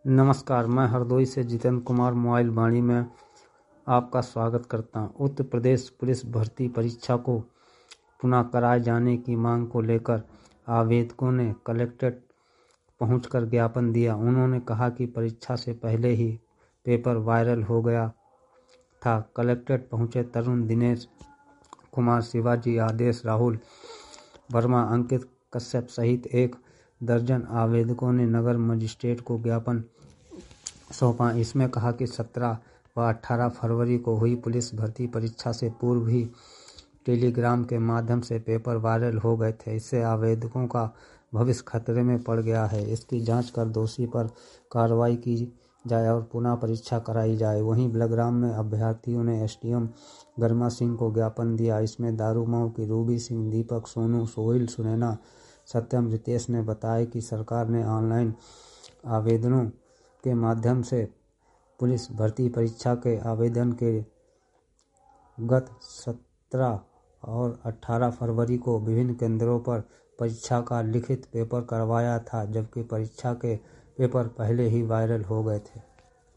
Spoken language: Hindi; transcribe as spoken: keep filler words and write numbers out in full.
नमस्कार, मैं हरदोई से जितेंद्र कुमार मोबाइल वाणी में आपका स्वागत करता हूं। उत्तर प्रदेश पुलिस भर्ती परीक्षा को पुनः कराए जाने की मांग को लेकर आवेदकों ने कलेक्ट्रेट पहुंचकर ज्ञापन दिया। उन्होंने कहा कि परीक्षा से पहले ही पेपर वायरल हो गया था। कलेक्ट्रेट पहुंचे तरुण, दिनेश कुमार, शिवाजी, आदेश, राहुल वर्मा, अंकित कश्यप सहित एक दर्जन आवेदकों ने नगर मजिस्ट्रेट को ज्ञापन सौंपा। इसमें कहा कि सत्रह व अठारह फरवरी को हुई पुलिस भर्ती परीक्षा से पूर्व ही टेलीग्राम के माध्यम से पेपर वायरल हो गए थे। इससे आवेदकों का भविष्य खतरे में पड़ गया है। इसकी जांच कर दोषी पर कार्रवाई की जाए और पुनः परीक्षा कराई जाए। वहीं बिलग्राम में अभ्यर्थियों ने एसडीएम गर्मा सिंह को ज्ञापन दिया। इसमें दारूमऊ की रूबी सिंह, दीपक, सोनू, सोहिल, सुनैना, सत्यम, रितेश ने बताया कि सरकार ने ऑनलाइन आवेदनों के माध्यम से पुलिस भर्ती परीक्षा के आवेदन के गत सत्रह और अठारह फरवरी को विभिन्न केंद्रों पर परीक्षा का लिखित पेपर करवाया था, जबकि परीक्षा के पेपर पहले ही वायरल हो गए थे।